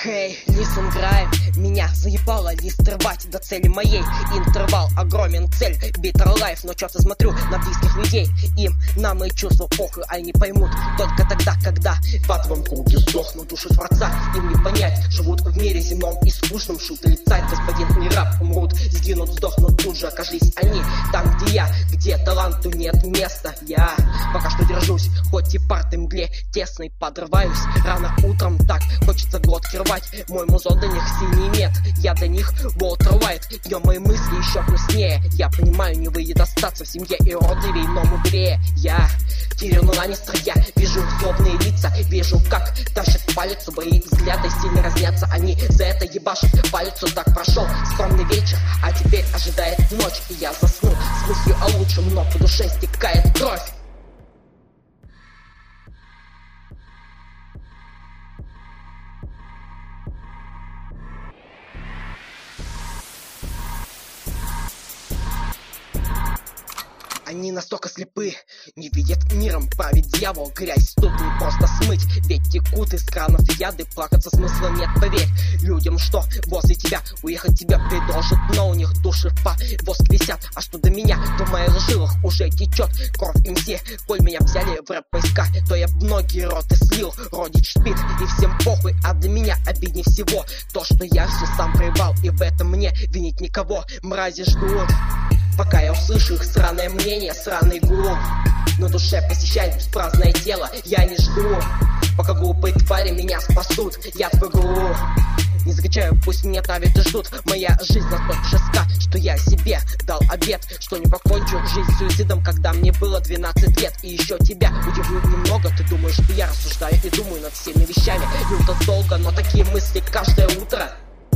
Эй, listen, граем, меня заебало лист рвать до цели моей. Интервал огромен, цель bitter life. Но чё-то смотрю на близких людей, им на мои чувства похуй, они поймут только тогда, когда в адовом круге сдохнут души Творца. Им не понять, живут в мире земном и скучном. Шут или царь, господин или раб, умрут, сгинут, сдохнут тут же. Окажись они там, где я, где таланту нет места. Я пока что держусь, хоть и парты мгле тесной подрываюсь. Рано утром так хочется глотки рвать. Мой музон до них синий мед, я до них Walter White. Днем мои мысли еще грустнее. Я понимаю, не выйдет остаться в семье и уродливей, но мудрее. Я Тирион Ланнистер, я вижу злобные лица, вижу, как тащат палец, мои взгляды сильно разнятся. Они за это ебашут палицу. Так прошел скромный вечер, а теперь ожидает ночь, и я засну с мыслью о лучшем, но по душе стекает кровь. Они настолько слепы, не видят миром, правит дьявол. Грязь тут не просто смыть, ведь текут из кранов яды. Плакаться смысла нет, поверь людям, что возле тебя уехать тебя предложат, но у них души в повозке висят. А что до меня, то в моих жилах уже течет кровь МС. Коль меня взяли в рэп-войска, то я многие роты слил. Родич спит и всем похуй, а для меня обиднее всего то, что я все сам проебал, и в этом мне винить никого. Мрази ждут, пока я услышу их сраное мнение, сраный гул. На душе посещает праздное тело, я не жду, пока глупые твари меня спасут. Я в игру не закачаю, пусть меня давят и ждут. Моя жизнь настолько жестка, что я себе дал обет, что не покончу жизнь суицидом, когда мне было 12 лет. И еще тебя удивлю немного, ты думаешь, что я рассуждаю и думаю над всеми вещами. Люто долго, но такие мысли каждое утро.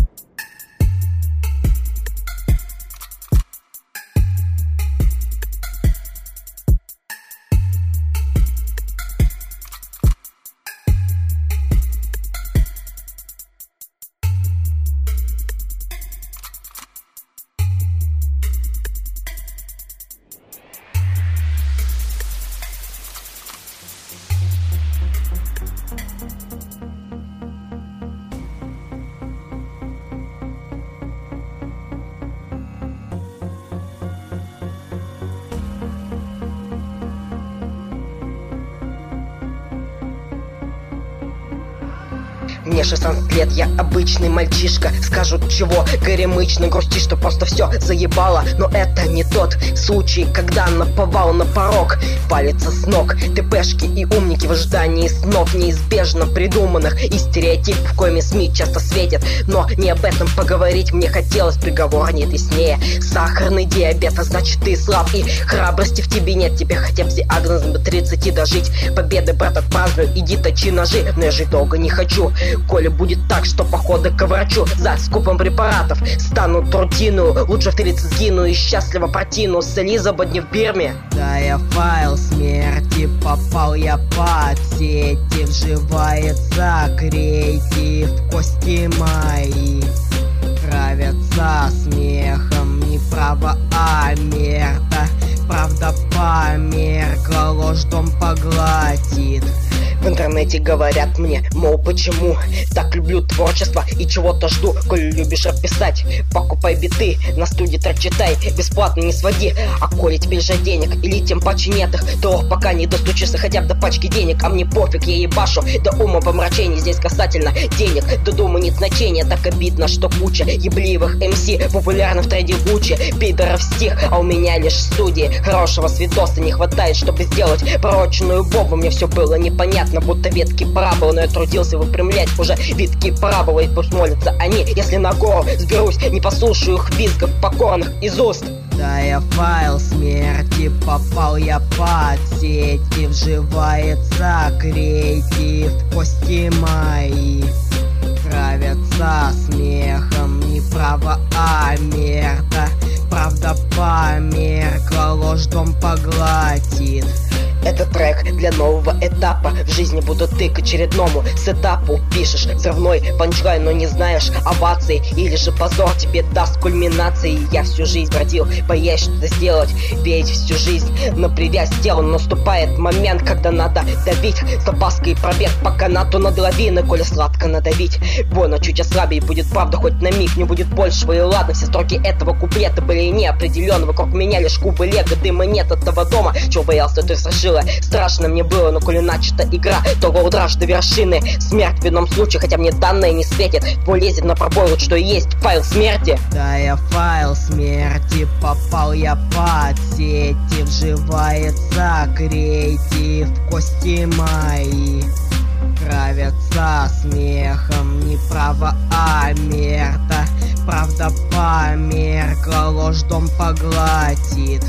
Мне 16 лет, я обычный мальчишка. Скажут, чего горемычно грустишь, что просто все заебало. Но это не тот случай, когда наповал на порог палится с ног. ТПшки и умники в ожидании снов неизбежно придуманных и стереотипов, коими СМИ часто светят. Но не об этом поговорить мне хотелось, приговор нет яснее. Сахарный диабет, а значит ты слаб, и храбрости в тебе нет. Тебе хотя бы диагнозом до 30 дожить. Победы, брат, отпраздную, иди точи ножи. Но я жить долго не хочу, коли будет так, что походы к врачу за скупом препаратов станут рутину. Лучше в 30 сгину и счастливо протяну с Элизабет не в Бирме. Да, я файл смерти, попал я под сети. Вживается креатив, кости мои травятся смехом. Не право, а мерда, правда померкла, ложь дом поглотит. В интернете говорят мне, мол, почему так люблю творчество и чего-то жду. Коль любишь описать, покупай биты, на студии трек читай, бесплатно не своди. А коли тебе же денег или тем паче нет их, то пока не достучишься хотя бы до пачки денег. А мне пофиг, я ебашу до ума помрачения. Здесь касательно денег, до дома нет значения. Так обидно, что куча ебливых МС популярны в тренде Гуччи, пидоров стих, а у меня лишь в студии хорошего свидоса не хватает, чтобы сделать пророченную бомбу. Мне все было непонятно, будто ветки параболы, но я трудился выпрямлять уже витки параболы. И пусть молятся они, если на гору сберусь, не послушаю их визгов покорных из уст. Да, я файл смерти, попал я под сети. Вживается креатив, кости мои травятся смехом. Не право, а мерда, правда померкла, ложь дом поглотит. Это трек для нового этапа. В жизни буду ты к очередному сетапу. Пишешь взрывной панчлайн, но не знаешь овации. Или же позор тебе даст кульминации. Я всю жизнь бродил, боясь что-то сделать. Ведь всю жизнь на привязь тела. Наступает момент, когда надо давить с опаской пробег по канату над лавиной. Коли сладко надавить, больно чуть ослабее. Будет правда хоть на миг, не будет большего. И ладно, все строки этого куплета были неопределенны. Вокруг меня лишь кубы лего, дыма нет от того дома. Чего боялся, то и сошила. Страшно мне было, но коли начата игра, то голдраж до вершины. Смерть в ином случае, хотя мне данное не светит. Полезет на пробой, вот что и есть файл смерти. Да, я файл смерти, попал я под сети. Вживается креатив, кости мои травятся смехом. Не право, а мерта. Правда померкла, ложь дом поглотит.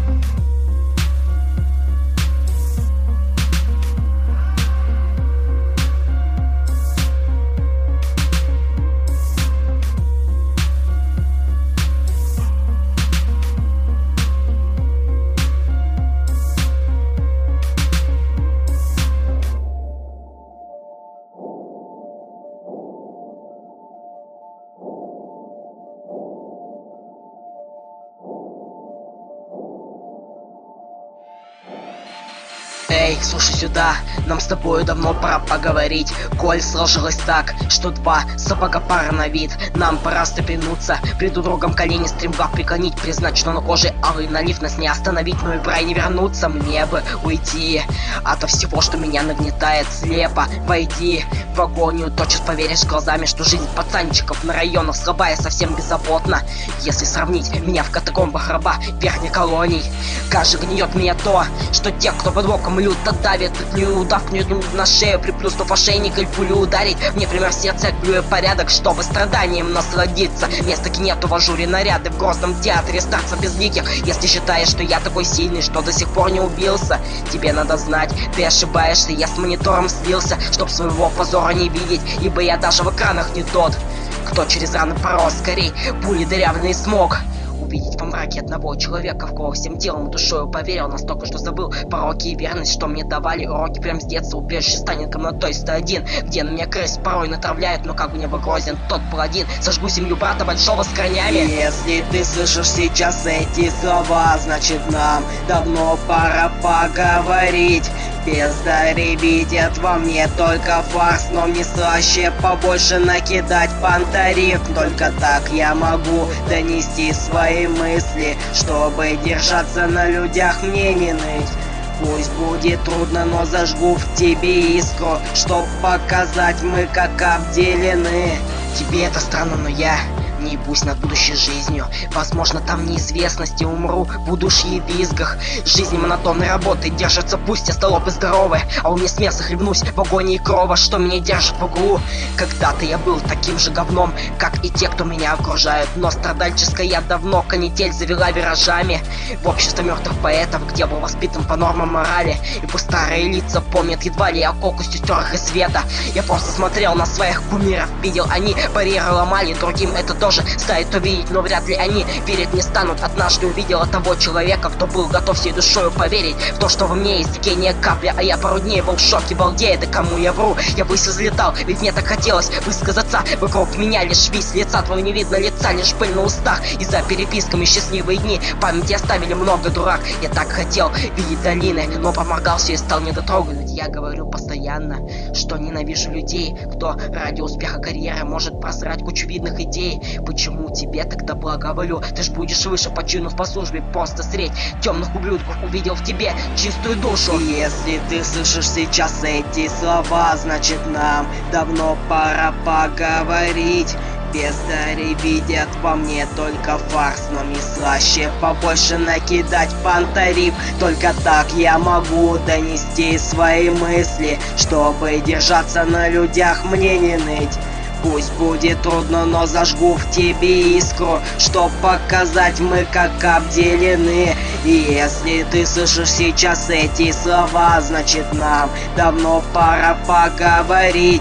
Эй, слушай сюда, нам с тобою давно пора поговорить. Коль сложилось так, что два сапога пара на вид, нам пора встрепенуться, пред другом колени стремглав преклонить, признать, что на коже алый налив нас не остановить, но и пора не вернуться, мне бы уйти ото всего, что меня нагнетает слепо. Войди в агонию, тотчас поверишь глазами, что жизнь пацанчиков на районах слабая, совсем беззаботна. Если сравнить меня в катакомбах раба верхних колоний, кажется, гниет меня то, что те, кто под боком люто давит, плюю удав на шею, приплюснув ошейник или пулю ударить. Мне пример в сердце, плюю порядок, чтобы страданием насладиться. Вместо нету в ажуре наряды в грозном театре старца безликих. Если считаешь, что я такой сильный, что до сих пор не убился, тебе надо знать, ты ошибаешься, я с монитором слился, чтоб своего позора не видеть, ибо я даже в экранах не тот, кто через раны порос, скорей пули дырявленный смог увидеть во мраке одного человека, в кого всем телом и душою поверил, настолько, что забыл пороки и верность, что мне давали уроки прям с детства. Убежище станет комнатой 101, где на меня крыс порой натравляют, но как в небо грозен тот паладин. Сожгу семью брата большого с корнями. Если ты слышишь сейчас эти слова, значит нам давно пора поговорить. Бездари видят во мне только фарс, но мне слаще побольше накидать пантариф. Только так я могу донести свои мысли, чтобы держаться на людях, мне не ныть. Пусть будет трудно, но зажгу в тебе искру, чтоб показать, мы как обделены. Тебе это странно, но я не ебусь над будущей жизнью. Возможно, там неизвестности, умру в удушье и визгах. Жизнь монотонной работы держится, пусть я столоп и здоровый, а у меня с мяса хлебнусь в агонии крова, что меня держит в углу. Когда-то я был таким же говном, как и те, кто меня окружают, но страдальческая давно канитель завела виражами в общество мертвых поэтов, где был воспитан по нормам морали, и пусть старые лица помнят едва ли о колкости стер их из света. Я просто смотрел на своих кумиров, видел, они барьеры ломали, другим это тоже стоит увидеть, но вряд ли они верить не станут. Однажды увидела того человека, кто был готов всей душою поверить в то, что во мне есть гения капля, а я пару дней был в шоке, балдея, да кому я вру, я ввысь взлетал, ведь мне так хотелось высказаться. Вокруг меня лишь вис лица, твоего не видно лица, лишь пыль на устах, и за переписками счастливые дни в памяти оставили много дурак. Я так хотел видеть долины, но поморгался и стал недотрогой, ведь я говорю постоянно, что ненавижу людей, кто ради успеха карьеры может просрать кучу видных идей. Почему тебе тогда благоволю? Ты ж будешь выше по чину по службе, просто средь темных ублюдков увидел в тебе чистую душу. Если ты слышишь сейчас эти слова, значит нам давно пора поговорить. Бездари видят во мне только фарс, но мне слаще побольше накидать пантариф. Только так я могу донести свои мысли, чтобы держаться на людях, мне не ныть. Пусть будет трудно, но зажгу в тебе искру, чтоб показать, мы как обделены. И если ты слышишь сейчас эти слова, значит нам давно пора поговорить.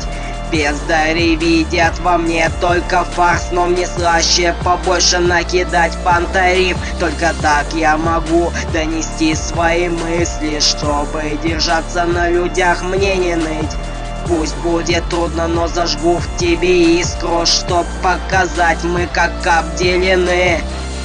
Бездари видят во мне только фарс, но мне слаще побольше накидать пантариф. Только так я могу донести свои мысли, чтобы держаться на людях, мне не ныть. Пусть будет трудно, но зажгу в тебе искру, чтоб показать, мы как обделены.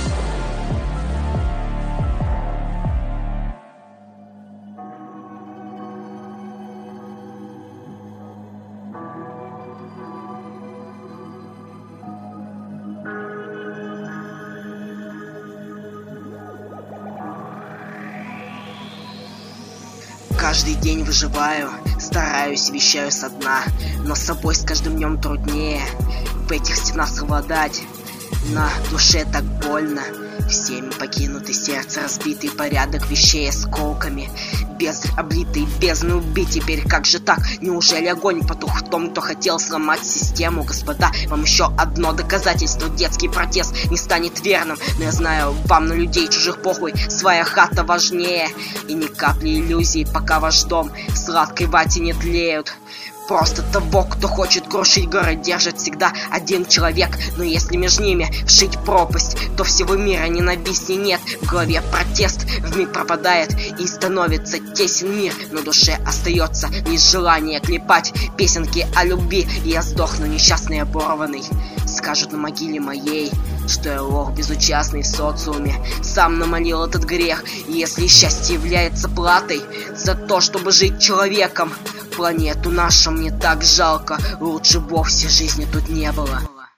Каждый день выживаю, стараюсь, вещаю со дна, но с собой с каждым днем труднее в этих стенах совладать. На душе так больно, всеми покинутый, сердце разбитый, порядок вещей осколками, бездны облитый, бездны убить. Теперь как же так? Неужели огонь потух в том, кто хотел сломать систему? Господа, вам еще одно доказательство: детский протест не станет верным. Но я знаю, вам на людей чужих похуй, своя хата важнее. И ни капли иллюзий, пока ваш дом в сладкой вате не тлеют. Просто того, кто хочет крушить город, держит всегда один человек. Но если между ними вшить пропасть, то всего мира ненависти нет. В голове протест вмиг пропадает, и становится тесен мир. На душе остается лишь желание клепать песенки о любви. И я сдохну несчастный, оборванный. Скажут на могиле моей, что я лох безучастный в социуме, сам намолил этот грех. И если счастье является платой за то, чтобы жить человеком, планету нашу мне так жалко, лучше вовсе жизни тут не было.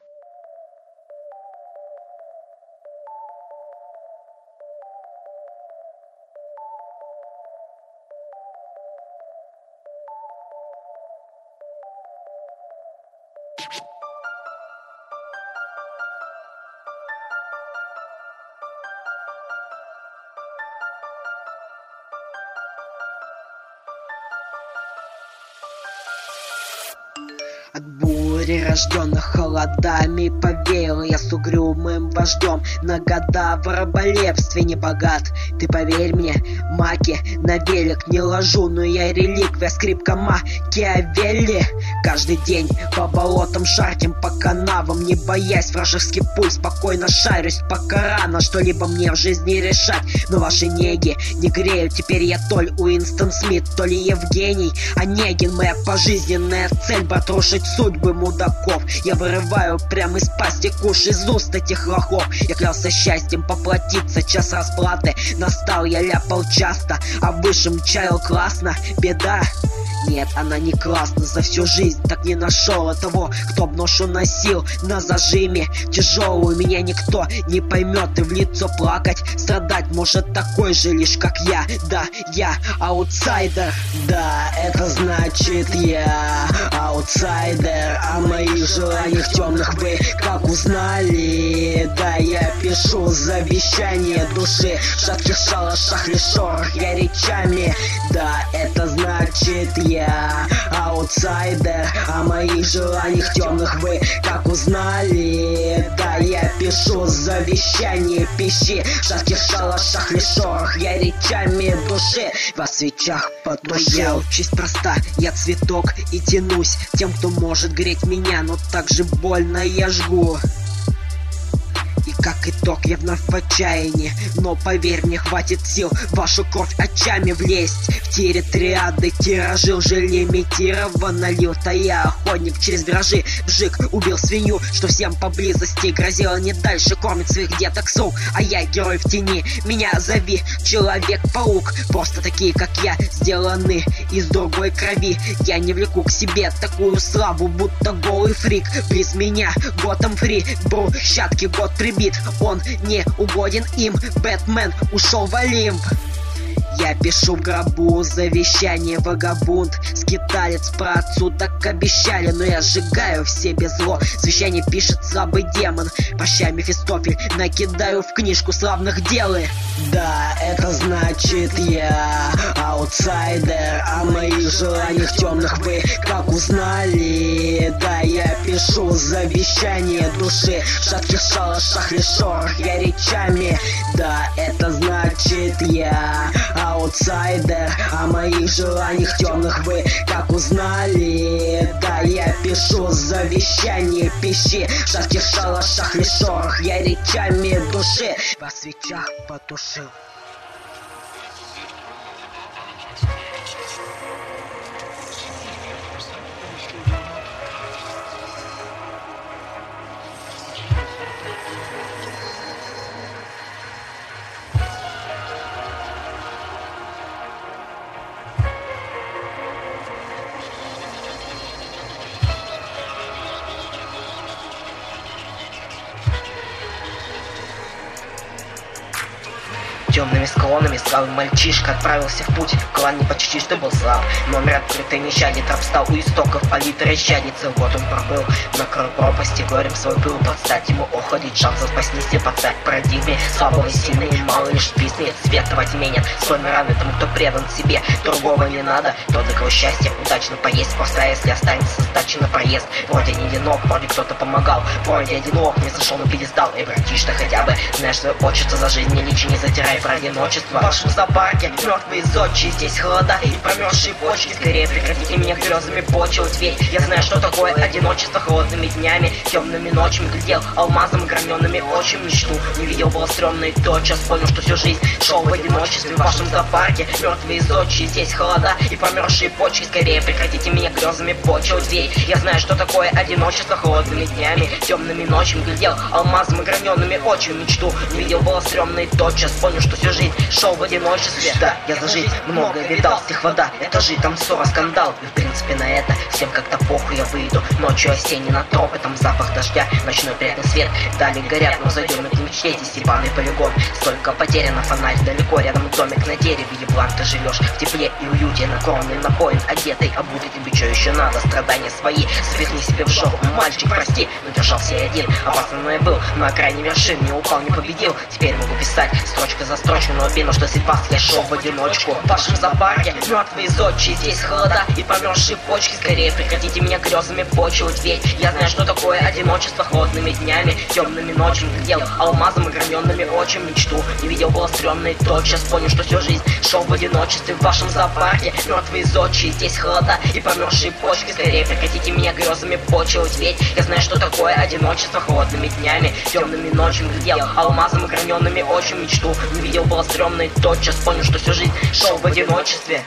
От бури, рожденных холодами, повеял я с угрюмым вождем. На года в раболепстве не богат, ты поверь мне, маки, на велик не ложу. Но я реликвия, скрипка Макиавелли. Каждый день по болотам шарким, по канавам, не боясь вражеский пуль, спокойно шарюсь, пока рано что-либо мне в жизни решать. Но ваши неги не греют, теперь я то ли Уинстон Смит, то ли Евгений Онегин. Моя пожизненная цель — потрушить судьбы мудаков. Я вырываю прямо из пасти куш из уст этих лохов. Я клялся счастьем поплатиться, час расплаты настал, я ляпал часто, а высшим чаял классно. Беда? Нет, она не классно. За всю жизнь так не нашел того, кто б ношу носил на зажиме. Тяжелую меня никто не поймет, и в лицо плакать, страдать может такой же лишь как я. Да, я аутсайдер. Да, это значит я аутсайдер. О моих желаниях темных вы как узнали? Да, я пишу завещание души в шатких шалашах лишь шорох я речами. Да, это значит я аутсайдер. О моих желаниях темных вы как узнали? Да, я пишу завещание пищи в шатких шалашах лишь шорох я речами души. Во свечах потушил. Моя участь проста, я цветок и тянусь тем, кто может греть меня, но так же больно я жгу. И как итог я вновь в отчаянии, но поверь мне, хватит сил в вашу кровь очами влезть. В тире триады тиражи уже лимитированно лил. То я охотник через виражи, вжик, убил свинью, что всем поблизости грозило не дальше кормить своих деток сук. А я герой в тени, меня зови Человек-паук. Просто такие как я сделаны из другой крови. Я не влеку к себе такую славу, будто голый фрик. Близ меня Готэм Фри, брусчатки год прибит. Он не угоден им, Бэтмен ушел в Олимп. Я пишу в гробу завещание, вагабунд, скиталец, про отцу так обещали, но я сжигаю в себе зло. Завещание пишет слабый демон. Прощай, Мефистофель, накидаю в книжку славных дел. Да, это значит я аутсайдер. О моих желаниях темных вы как узнали? Да, я пишу завещание души в шатких шалашах лишь шорох я речами. Да, это значит я аутсайдер. О моих желаниях темных вы как узнали? Да, я пишу завещание, пищи в жарких шалашах, лишь шорох я речами души во свечах потушил. Темными склонами славый мальчишка отправился в путь. Клан не почти что был слаб, номер открытый не щадит. Обстал у истоков, палитра щадится. Вот он пробыл на краю пропасти, горем свой был. Подстать ему уходить, шансов спастись и подстать парадигме слабого сильный. Мало лишь списнет, свет во тьме нет. Слойный раны тому, кто предан себе. Другого не надо, тот, для кого счастье удачно поесть. Просто если останется сдачи на проезд. Вроде не одинок, вроде кто-то помогал. Вроде одинок, не сошел на пьедестал. И братишь-то хотя бы знаешь свое отчество. За жизнь не личи, не затирай про одиночество. В вашем зоопарке мертвые зодчие, здесь холода и промерзшие почки. Скорее прекратите меня грезами почивать, ведь я знаю, что такое одиночество. Холодными днями, темными ночами глядел алмазом граненными очами мечту. Не видел, было стрёмно и тотчас понял, что всю жизнь шел в одиночестве. В вашем зоопарке мертвые зодчие, здесь холода и промерзшие почки. Скорее прекратите меня грезами почивать, ведь я знаю, что такое одиночество. Холодными днями, темными ночами глядел алмазом граненными очами мечту. Не видел, было стрёмно и тотчас понял, что всю жизнь шел в одиночестве. Да, я за жизнь многое видал, стих вода, этажи, там ссора, скандал. И в принципе на это всем как-то похуй, я выйду ночью осенний на тропы, там запах дождя, ночной приятный свет, вдали горят, но зайдем на мечте, здесь ебаный полигон. Столько потеряно, фонарь далеко, рядом домик на дереве, еблан, ты живешь в тепле и уюте, накормлен, напоен, одетый, обутый, тебе что еще надо, страдания свои, свихни себе в жопу, мальчик, прости, но держался я один, опасный был, на окраине вершин, не упал, не победил, теперь могу писать строчка за строчку, но обидно, что след вас я шел в одиночку. В вашем зоопарке мертвые зодчие, здесь холода и промерзшие почки. Скорее прекратите меня грезами почивать, ведь я знаю, что такое одиночество. Холодными днями, темными ночами глядел алмазом и граненными очами мечту. Не видел, было стрёмно и тотчас понял, что всю жизнь шел в одиночестве. В вашем зоопарке мертвые зодчие, здесь холода и промерзшие почки. Скорее прекратите меня грезами почивать, ведь я знаю, что такое одиночество. Холодными днями, темными ночами глядел алмазом и граненными очами мечту. Не видел, было стрёмно и тотчас понял, что всю жизнь шел в одиночестве.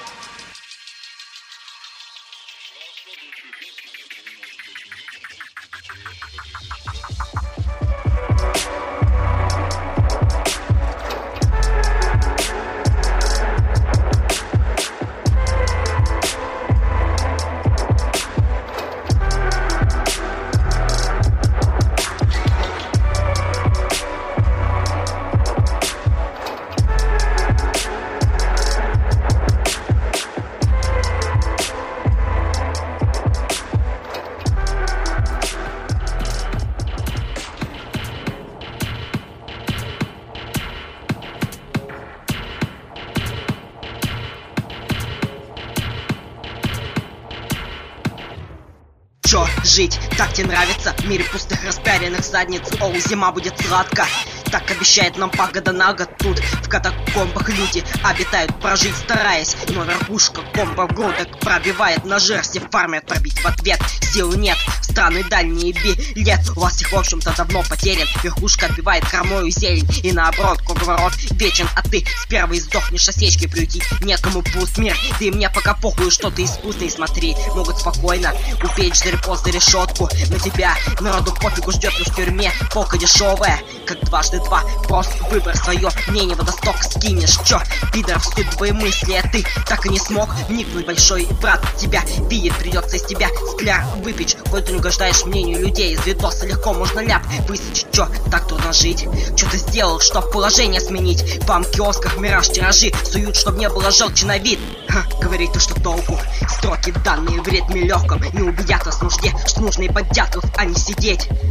Чё, жить? Так тебе нравится? В мире пустых распяренных задниц. Оу, зима будет сладко. Так обещает нам погода на год. Тут в катакомбах люди обитают, прожить стараясь. Но верхушка комбов грудок пробивает на жерсти, фармят, пробить в ответ сил нет. Страны дальние билет у вас их в общем-то давно потерян. Верхушка отбивает кормою зелень и наоборот круговорот вечен. А ты с первой сдохнешь, осечки приютить некому, пуст мир. Да и мне пока похуй, что ты искусный, смотри. Могут спокойно упечь зарепост за решетку. На тебя народу пофигу, ждет лишь в тюрьме полка дешевая, как дважды два. Просто выбор свое мнение водосток скинешь. Чё, пидоров суть твои мысли, а ты так и не смог вникнуть. Большой брат тебя видит, придется из тебя скляр выпить. Коль ты не угождаешь мнению людей, из видоса легко можно ляп высечь. Чё, так трудно жить? Чё ты сделал, чтоб положение сменить? Вам в киосках мираж тиражи суют, чтоб не было желчи на вид. Ха, говорит ты, что толку? Строки данные в ритме легком не убедят вас в нужде, что нужно и под дятлов, а не сидеть. Кто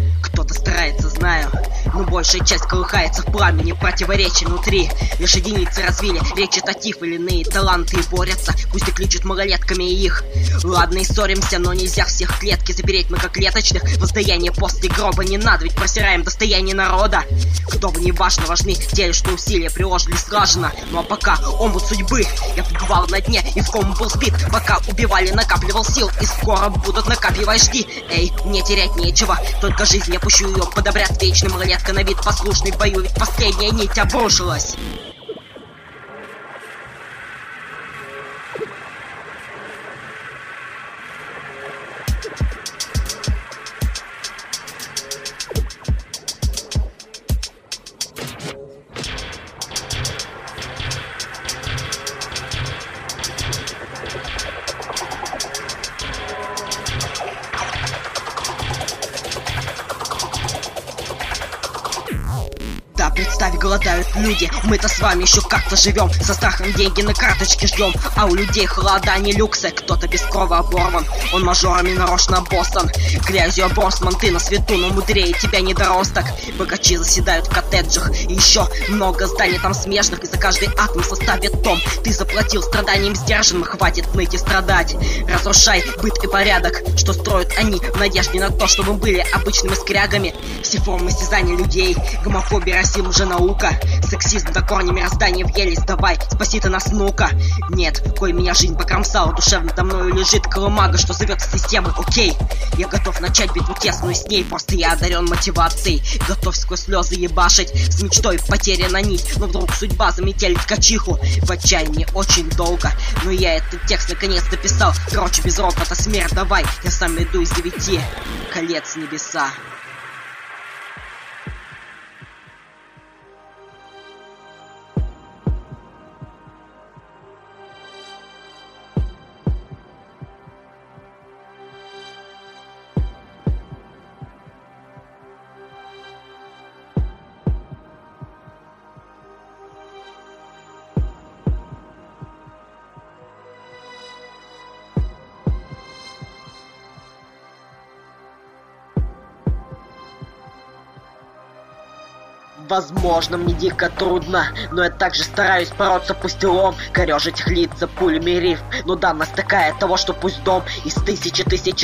кто-то старается, знаю, но большая часть колыхается в пламени противоречий внутри. Лишь единицы развили речитатив или иные таланты и борются, пусть и кличут малолетками их. Ладно, и ссоримся, но нельзя всех в клетке запереть, мы как клеточных. Воздаяние после гроба не надо, ведь просираем достояние народа. Кто бы ни важно, важны те, что усилия приложили слаженно. Ну а пока омут судьбы, я побывал на дне и в ком был сбит. Пока убивали, накапливал сил, и скоро будут накапливать, жди. Эй, мне терять нечего, только жизнь я пущу ее под обряд вечный. Малолетка на вид послушный в бою, ведь последняя нить обрушилась. Да, представь, голодают люди, мы-то с вами еще как-то живем, со страхом деньги на карточке ждем, а у людей холода, не люксы, кто-то без крови оборван, он мажорами нарочно обоссан, грязью обросман, ты на свету, но мудрее тебя недоросток, богачи заседают в коттеджах, и еще много зданий там смежных, и за каждый атом составит том, ты заплатил страданием сдержанным, хватит ныть и страдать, разрушай быт и порядок, что строят они в надежде на то, чтобы мы были обычными скрягами, все формы стязания людей, гомофобия, расизм уже наука, сексизм до корня мироздания въелись, давай, спаси ты нас, ну-ка. Нет, кой меня жизнь покромсала, душевно до мною лежит колымага, что зовет системы, окей. Я готов начать битву тесную с ней, просто я одарен мотивацией, готов сквозь слезы ебашить, с мечтой потеряна нить, но вдруг судьба заметелит ткачиху, в отчаянии очень долго, но я этот текст наконец дописал, короче, без ропота смерть, давай, я сам иду из 9 колец небеса. Возможно, мне дико трудно, но я также стараюсь бороться пусть и лом, корёжить их лица пулями рифм. Но данность такая того, что пусть дом из тысячи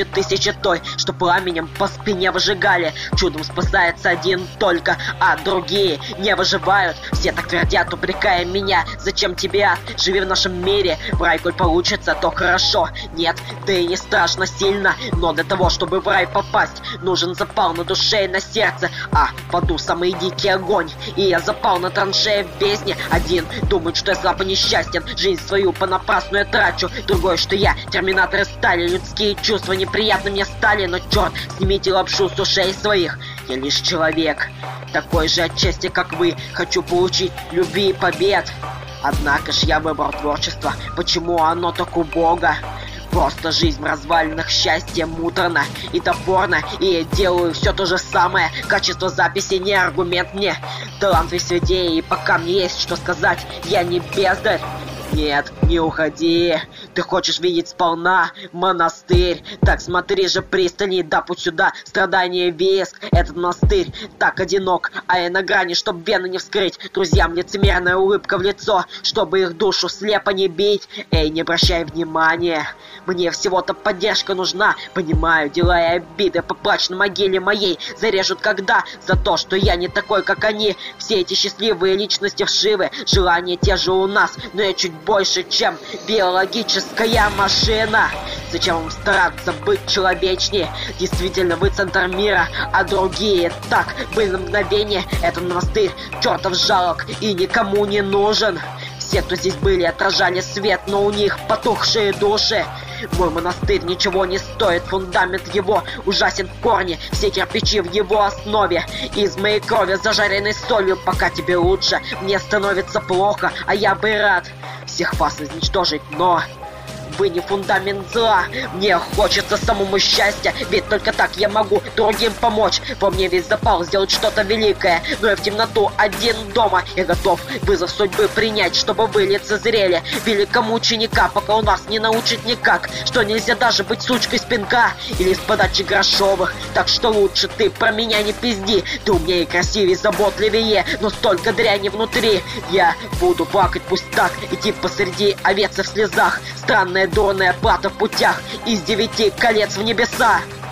той, что пламенем по спине выжигали. Чудом спасается один только, а другие не выживают. Все так твердят, упрекая меня, зачем тебе ад? Живи в нашем мире, в рай коль получится, то хорошо. Нет, да и не страшно сильно, но для того, чтобы в рай попасть, нужен запал на душе и на сердце, а в аду самый дикий огонь. И я запал на траншеи в бездне. Один думает, что я слаб и несчастен, жизнь свою понапрасну я трачу. Другой, что я терминаторы стали, людские чувства неприятны мне стали. Но черт, снимите лапшу с ушей своих, я лишь человек, такой же отчасти как вы. Хочу получить любви и побед. Однако ж я выбрал творчество, почему оно так убого? Просто жизнь в развалинах, счастье муторно и топорно, и я делаю все то же самое. Качество записи не аргумент мне, талант весь в идее, и пока мне есть что сказать, я не бездарь. Нет, не уходи, ты хочешь видеть сполна монастырь, так смотри же пристальней, да путь сюда, страдания виск. Этот монастырь так одинок, а я на грани, чтоб вены не вскрыть. Друзьям лицемерная улыбка в лицо, чтобы их душу слепо не бить. Эй, не обращай внимания, мне всего-то поддержка нужна. Понимаю, дела и обиды поплачь на могиле моей, зарежут когда? За то, что я не такой, как они. Все эти счастливые личности вшивы, желания те же у нас, но я чуть больше, чем биологическая машина. Зачем вам стараться быть человечнее? Действительно, вы центр мира, а другие так были на мгновение. Этот монастырь чертов жалок и никому не нужен. Все, кто здесь были, отражали свет, но у них потухшие души. Мой монастырь ничего не стоит, фундамент его ужасен в корне, все кирпичи в его основе из моей крови, зажаренной солью. Пока тебе лучше, мне становится плохо, а я бы рад всех вас изничтожить, но вы не фундамент зла. Мне хочется самому счастья, ведь только так я могу другим помочь. Во мне весь запал сделать что-то великое, но я в темноту один дома. Я готов вызов судьбы принять, чтобы вы лицезрели великому ученика, пока он вас не научит никак, что нельзя даже быть сучкой с пинка или с подачи грошовых. Так что лучше ты про меня не пизди. Ты умнее, красивее, заботливее, но столько дряни внутри. Я буду плакать, пусть так, идти посреди овец в слезах. Странная дурная плата в путях из 9 колец в небеса.